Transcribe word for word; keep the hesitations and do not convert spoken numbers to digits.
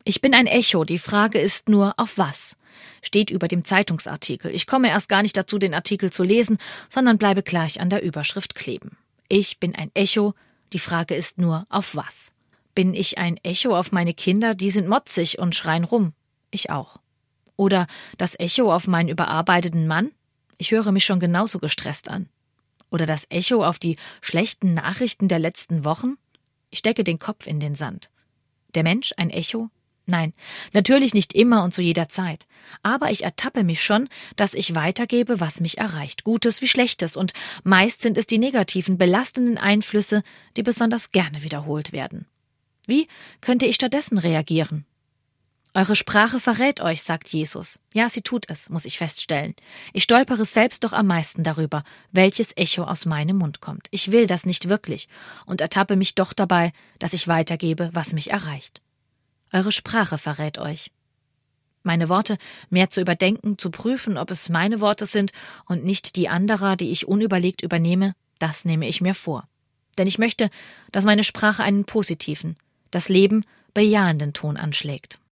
Ich bin ein Echo, die Frage ist nur, auf was? Steht über dem Zeitungsartikel. Ich komme erst gar nicht dazu, den Artikel zu lesen, sondern bleibe gleich an der Überschrift kleben. Ich bin ein Echo, die Frage ist nur, auf was? Bin ich ein Echo auf meine Kinder, die sind motzig und schreien rum? Ich auch. Oder das Echo auf meinen überarbeiteten Mann? Ich höre mich schon genauso gestresst an. Oder das Echo auf die schlechten Nachrichten der letzten Wochen? Ich stecke den Kopf in den Sand. Der Mensch ein Echo? Nein, natürlich nicht immer und zu jeder Zeit. Aber ich ertappe mich schon, dass ich weitergebe, was mich erreicht, Gutes wie Schlechtes, und meist sind es die negativen, belastenden Einflüsse, die besonders gerne wiederholt werden. Wie könnte ich stattdessen reagieren? Eure Sprache verrät euch, sagt Jesus. Ja, sie tut es, muss ich feststellen. Ich stolpere selbst doch am meisten darüber, welches Echo aus meinem Mund kommt. Ich will das nicht wirklich und ertappe mich doch dabei, dass ich weitergebe, was mich erreicht. Eure Sprache verrät euch. Meine Worte mehr zu überdenken, zu prüfen, ob es meine Worte sind und nicht die anderer, die ich unüberlegt übernehme, das nehme ich mir vor. Denn ich möchte, dass meine Sprache einen positiven, das Leben bejahenden Ton anschlägt.